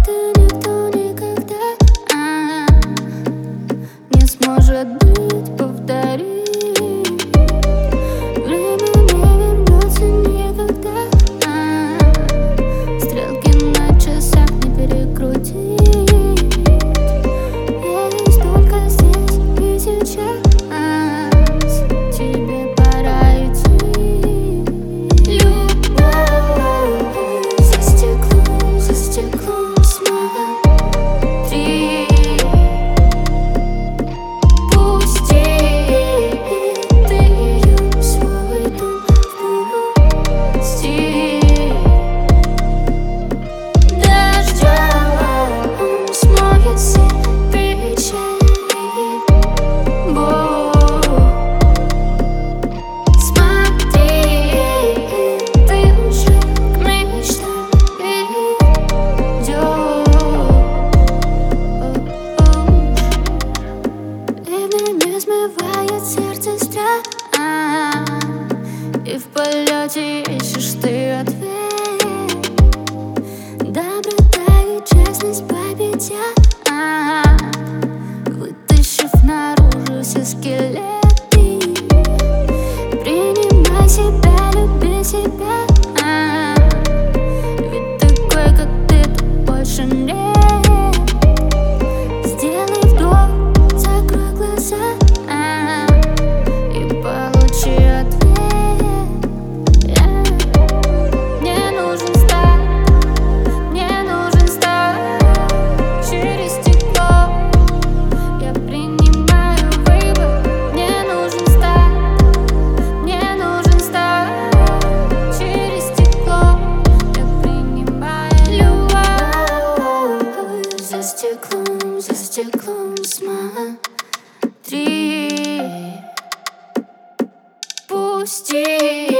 это никто никогда не сможет быть, повтори. Время не вернется никогда, стрелки на часах не перекрутить. Есть только здесь и сейчас. Тебе пора идти. Любовь за стеклом смотри. Пусти ты ее в свой дом, впусти. Дождем смоет все печали, боль. Смывает сердце страх, и в полете ищешь ты ответ. Доброта и честность победят, вытащив наружу все скелеты. Принимай себя, люби себя, ведь такой, как ты, тут больше нет. Сделай вдох, закрой глаза и получи ответ. Мне нужен старт через стекло. Я принимаю выбор. Мне нужен старт через стекло. Я принимаю любовь. За стеклом смотри. Пусти